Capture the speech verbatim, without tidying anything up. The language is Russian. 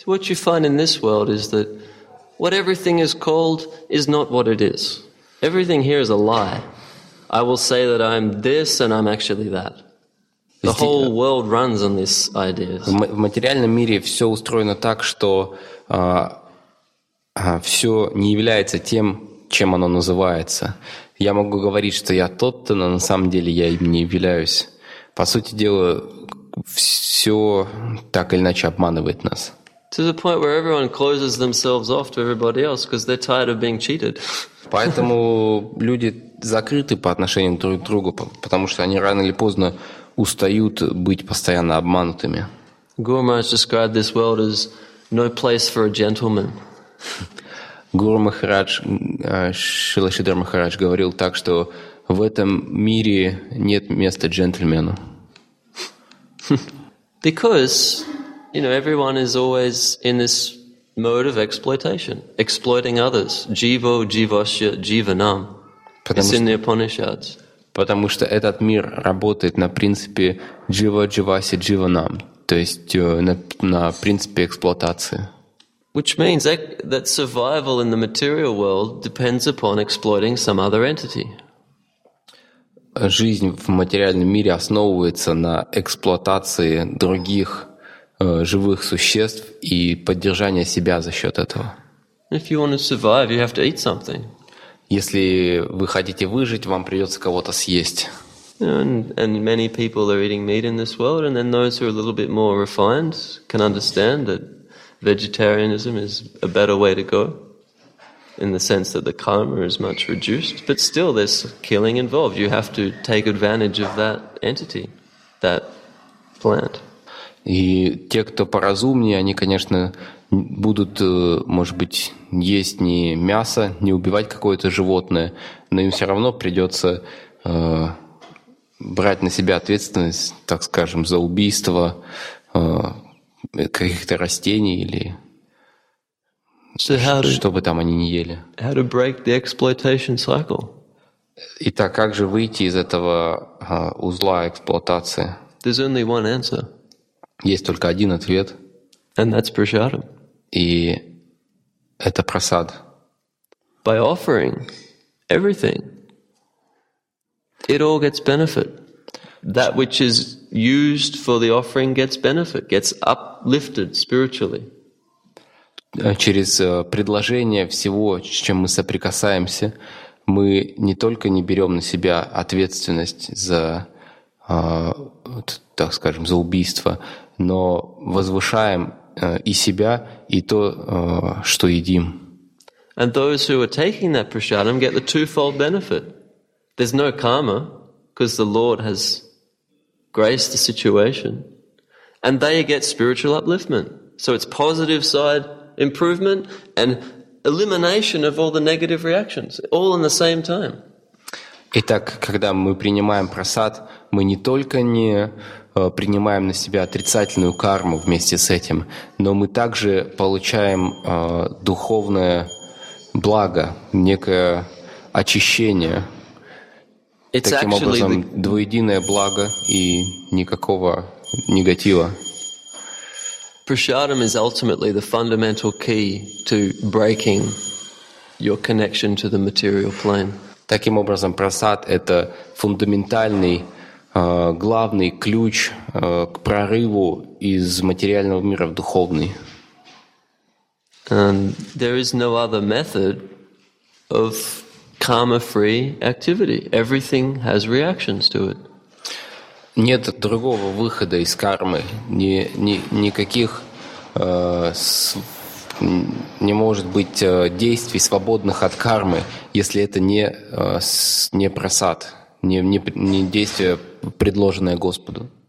What you find in this world is that what everything is called is not what it is. Everything here is a lie. I will say that I'm this and I'm actually that. The whole world runs on these ideas. В материальном мире все устроено так, что а, а, все не является тем, чем оно называется. Я могу говорить, что я тот-то, но на самом деле я им не являюсь. По сути дела, все так или иначе обманывает нас. To the point where everyone closes themselves off to everybody else because they're tired of being cheated. Поэтому люди закрыты по отношению друг к другу, потому что они рано или поздно устают быть постоянно обманутыми. Guru Maharaj described this world as no place for a gentleman. Гуру Махарадж, Шрила Шридхар Махарадж говорил так, что в этом мире нет места джентльмену. Because, you know, everyone is always in this mode of exploitation, exploiting others. Jivo, jivasya, jivanam. It's in the Upanishads. Потому что этот мир работает на принципе джива, дживаси, дживанам, то есть на, на принципе эксплуатации. Which means that, that survival in the material world depends upon exploiting some other entity. Жизнь в материальном мире основывается на эксплуатации других э, живых существ и поддержании себя за счет этого. If you want to survive, you have to eat something. Если вы хотите выжить, вам придется кого-то съесть. And, and many people are eating meat in this world, and then those who are a little bit more refined can understand that vegetarianism is a better way to go, in the sense that the karma is much reduced. But still, there's killing involved. You have to take advantage of that entity, that plant. И те, кто поразумнее, они, конечно, будут, может быть, есть не мясо, не убивать какое-то животное, но им все равно придется э, брать на себя ответственность, так скажем, за убийство э, каких-то растений или so how to, что бы там они ни ели. How to break the exploitation cycle? Итак, как же выйти из этого э, узла эксплуатации? There's only one answer. Есть только один ответ. And that's prasadam. И это прасад. By offering everything, it all gets benefit. That which is used for the offering gets benefit, gets uplifted spiritually. Через предложение всего, с чем мы соприкасаемся, мы не только не берем на себя ответственность за, так скажем, за убийство, но возвышаем и себя, и то, что едим. And those who are taking that prasadam get the twofold benefit. There's no karma, because the Lord has graced the situation, and they get spiritual upliftment. So it's positive side improvement and elimination of all the negative reactions, all in the same time. Итак, когда мы принимаем прасад, мы не только не принимаем на себя отрицательную карму вместе с этим, но мы также получаем э, духовное благо, некое очищение. It's Таким образом, the... двуединое благо и никакого негатива. Prasadam is ultimately the fundamental key to breaking your connection to the material plane. Таким образом, прасад — это фундаментальный главный ключ к прорыву из материального мира в духовный. And there is no other method of karma-free activity. Everything has reactions to it. Нет другого выхода из кармы. Ни, ни, никаких э, с, не может быть э, действий, свободных от кармы, если это не, э, с, не прасад. Не, не, не действие, предложенное Господу.